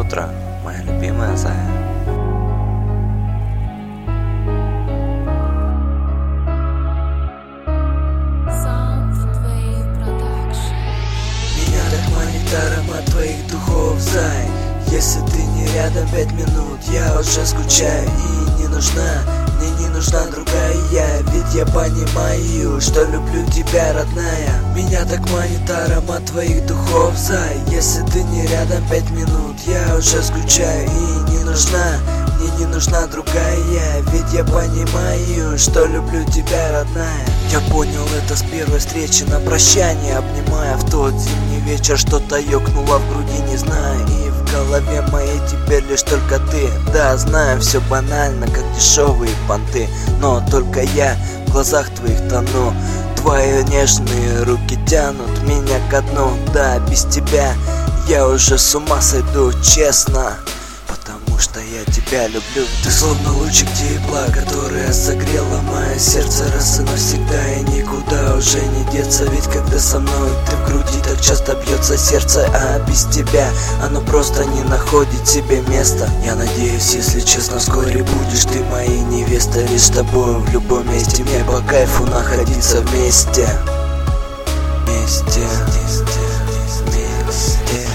утро, моя любимая Зая. Меня так манит аромат твоих духов, Зай. Если ты не рядом 5 минут, я уже скучаю. И не нужна, мне не нужна другая я. Ведь я понимаю, что люблю тебя, родная. Меня так манит аромат твоих духов, Зай. Если ты не рядом 5 минут, я уже скучаю. И не нужна, мне не нужна другая я. Ведь я понимаю, что люблю тебя, родная. Я понял это с первой встречи на прощание, обнимая в тот зимний вечер. Что-то ёкнуло в груди, не знаю. И в голове моей теперь лишь только ты. Да, знаю, все банально, как дешевые понты. Но только я в глазах твоих тону. Твои нежные руки тянут меня ко дну. Да, без тебя я уже с ума сойду, честно. Потому что я тебя люблю. Ты словно лучик тепла, которая согрела мое сердце раз и навсегда. И никуда уже не деться. Ведь когда со мной ты в груди, так часто бьется сердце. А без тебя оно просто не находит себе места. Я надеюсь, если честно, вскоре будешь ты моей невестой. Лишь с тобой в любом месте мне по кайфу находиться вместе. Вместе.